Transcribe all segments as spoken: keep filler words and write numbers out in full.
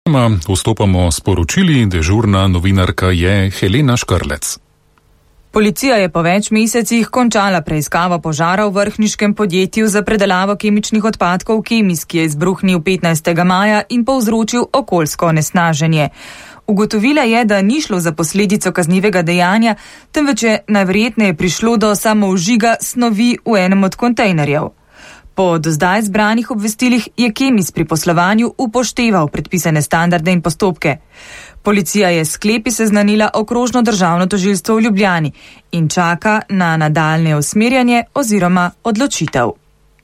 Vstopamo s poročili, dežurna novinarka je Helena Škrlec. Policija je po več mesecih končala preiskavo požara v vrhniškem podjetju za predelavo kemičnih odpadkov Kemis, ki je izbruhnil petnajstega maja in povzročil okoljsko onesnaženje. Ugotovila je, da ni šlo za posledico kaznivega dejanja, temveč je najverjetneje prišlo do samovžiga snovi v enem od kontejnerjev. Po do zdaj zbranih obvestilih je Kemis pri poslovanju upošteval predpisane standarde in postopke. Policija je s sklepi seznanila Okrožno državno tožilstvo v Ljubljani in čaka na nadaljnje usmerjanje oziroma odločitev.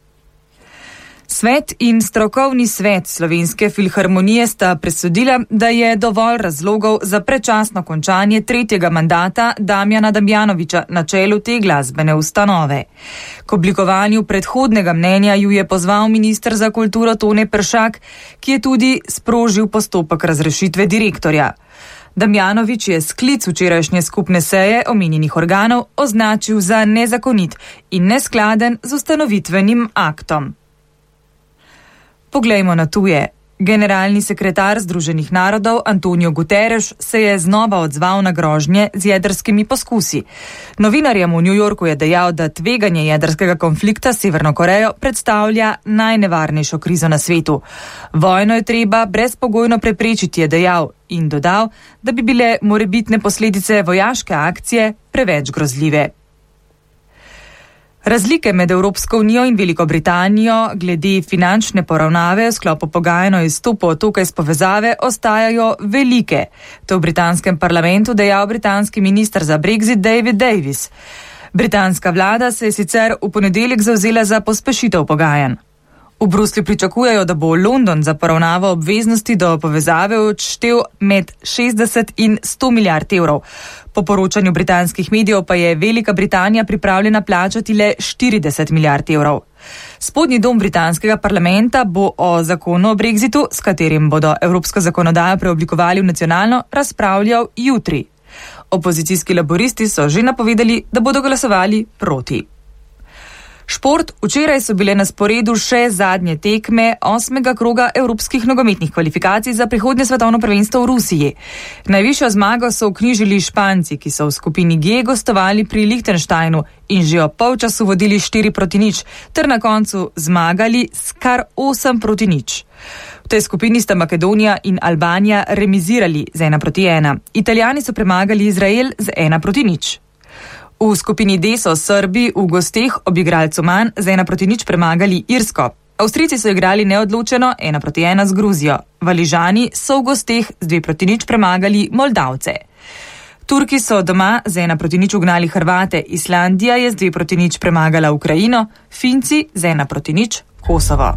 Svet in strokovni svet Slovenske filharmonije sta presodila, da je dovolj razlogov za predčasno končanje tretjega mandata Damjana Damjanoviča na čelu te glasbene ustanove. K oblikovanju predhodnega mnenja ju je pozval minister za kulturo Tone Peršak, ki je tudi sprožil postopek razrešitve direktorja. Damjanovič je sklic včerajšnje skupne seje omenjenih organov označil za nezakonit in neskladen z ustanovitvenim aktom. Poglejmo na tuje. Generalni sekretar Združenih narodov Antonio Guterres se je znova odzval na grožnje z jedrskimi poskusi. Novinarjem v New Yorku je dejal, da tveganje jedrskega konflikta s Severno Korejo predstavlja najnevarnejšo krizo na svetu. Vojno je treba brezpogojno preprečiti, je dejal in dodal, da bi bile morebitne posledice vojaške akcije preveč grozljive. Razlike med Evropsko unijo in Veliko Britanijo glede finančne poravnave v sklopu pogajanj o izstopu otoka iz povezave ostajajo velike. To je v britanskem parlamentu dejal britanski minister za Brexit David Davis. Britanska vlada se je sicer v ponedeljek zavzela za pospešitev pogajanj. V Bruslju pričakujejo, da bo London za poravnavo obveznosti do povezave odštel med šestdeset in sto milijard evrov. Po poročanju britanskih medijev pa je Velika Britanija pripravljena plačati le štirideset milijard evrov. Spodnji dom britanskega parlamenta bo o zakonu o Brexitu, s katerim bodo evropsko zakonodajo preoblikovali v nacionalno, razpravljal jutri. Opozicijski laboristi so že napovedali, da bodo glasovali proti. Šport. Včeraj so bile na sporedu še zadnje tekme osmega kroga evropskih nogometnih kvalifikacij za prihodnje svetovno prvenstvo v Rusiji. Najvišjo zmago so vknjižili Španci, ki so v skupini G gostovali pri Lichtensteinu in že ob polčasu vodili štiri proti nič, ter na koncu zmagali s kar osem proti nič. V tej skupini sta Makedonija in Albanija remizirali z ena proti ena. Italijani so premagali Izrael z ena proti nič. V skupini D so Srbi v gosteh ob igralcu manj z ena proti nič premagali Irsko. Avstrijci so igrali neodločeno ena proti ena z Gruzijo. Valižani so v gosteh z dve proti nič premagali Moldavce. Turki so doma z ena proti nič ugnali Hrvate, Islandija je z dve proti nič premagala Ukrajino, Finci z ena proti nič Kosovo.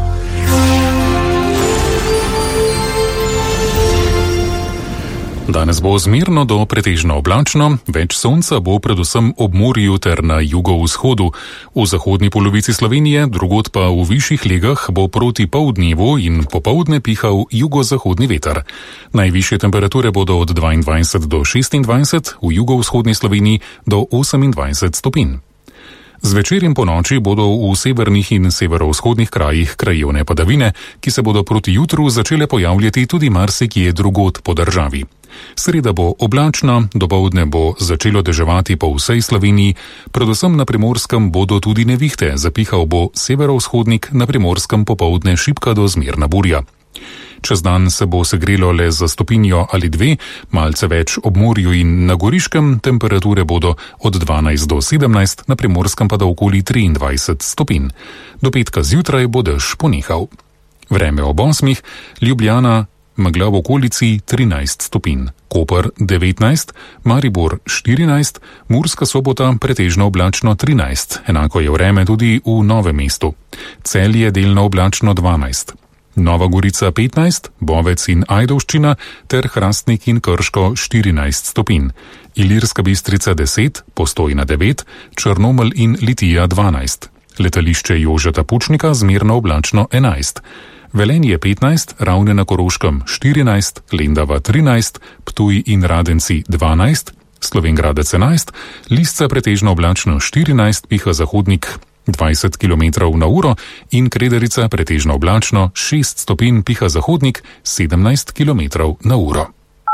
Danes bo zmerno do pretežno oblačno, več sonca bo predvsem ob morju ter na jugovzhodu. V zahodni polovici Slovenije, drugod pa v višjih legah bo proti poldnevu in popoldne pihal jugozahodni veter. Najvišje temperature bodo od dvaindvajset do šestindvajset, v jugovzhodni Sloveniji do osemindvajset stopinj. Zvečer in ponoči bodo v severnih in severovzhodnih krajih krajevne padavine, ki se bodo proti jutru začele pojavljati tudi marsikje drugod po državi. Sreda bo oblačna, dopoldne bo začelo deževati po vsej Sloveniji, predvsem na Primorskem bodo tudi nevihte, zapihal bo severovzhodnik, na Primorskem popoldne šibka do zmerna burja. Čez dan se bo segrelo le za stopinjo ali dve, malce več ob morju in na Goriškem, temperature bodo od dvanajst do sedemnajst, na Primorskem pa do okoli triindvajset stopinj. Do petka zjutraj bo dež ponehal. Vreme ob osmih, Ljubljana, megla v okolici trinajst stopinj, Koper devetnajst, Maribor štirinajst, Murska Sobota pretežno oblačno trinajst, enako je vreme tudi v Novem mestu. Celje delno oblačno dvanajst. Nova Gorica petnajst, Bovec in Ajdovščina ter Hrastnik in Krško štirinajst stopinj, Ilirska Bistrica deset, Postojna devet, Črnomelj in Litija dvanajst, letališče Jožeta Pučnika zmerno oblačno enajst, Velenje petnajst, Ravne na Koroškem štirinajst, Lendava trinajst, Ptuj in Radenci dvanajst, Slovenj Gradec enajst, Lisca pretežno oblačno štirinajst, piha zahodnik dvajset kilometrov na uro in Krederica pretežno oblačno, šest stopinj piha zahodnik, sedemnajst kilometrov na uro.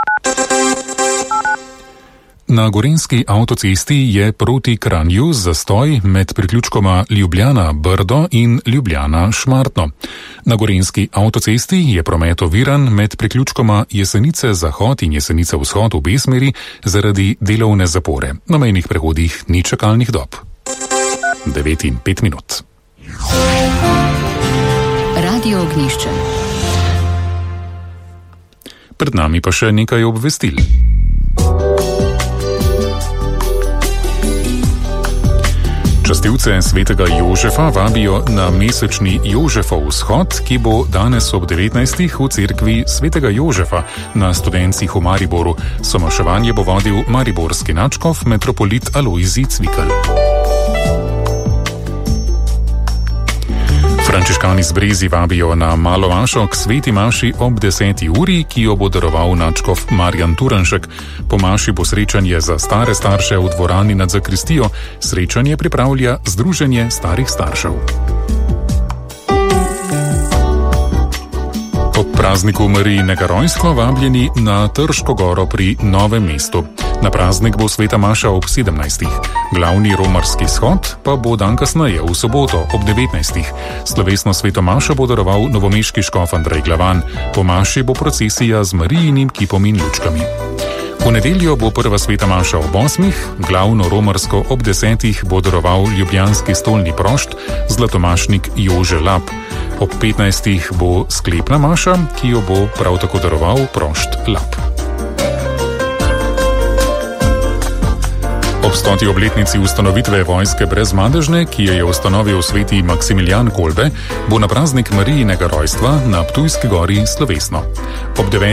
Na gorenjski avtocesti je proti Kranju zastoj med priključkoma Ljubljana-Brdo in Ljubljana-Šmartno. Na gorenjski avtocesti je promet oviran med priključkoma Jesenice-Zahod in Jesenice-Vzhod v obe smeri zaradi delovne zapore. Na mejnih prehodih ni čakalnih dob. devet in pet minut. Radio Ognjišče. Pred nami pa še nekaj obvestil. Častilce svetega Jožefa vabijo na mesečni Jožefov shod, ki bo danes ob devetnajstih v cerkvi svetega Jožefa na Studencih v Mariboru. Somaševanje bo vodil mariborski nadškof metropolit Alojzij Cvikl. Frančiškani z Brezi vabijo na malo mašo k sveti maši ob deseti uri, ki jo bo daroval nadškof Marjan Turnšek. Po maši bo srečanje za stare starše v dvorani nad zakristijo. Srečanje pripravlja Združenje starih staršev. Ob prazniku Marijinega rojstva vabljeni na Trško goro pri Novem mestu. Na praznik bo sveta maša ob sedemnajstih. Glavni romarski shod pa bo dan kasneje, v soboto ob devetnajstih. Slovesno sveto mašo bo daroval novomeški škof Andrej Glavan. Po maši bo procesija z Marijinim kipom in lučkami. V nedeljo bo prva sveta maša ob osmih, glavno romarsko ob desetih bo daroval ljubljanski stolni prošt, zlatomašnik Jože Lap. Ob petnajstih bo sklepna maša, ki jo bo prav tako daroval prošt Lap. Ob stoti obletnici ustanovitve vojske brezmadežne, ki jo je ustanovil sveti Maksimilijan Kolbe, bo na praznik Marijinega rojstva na Ptujski gori slovesno. Ob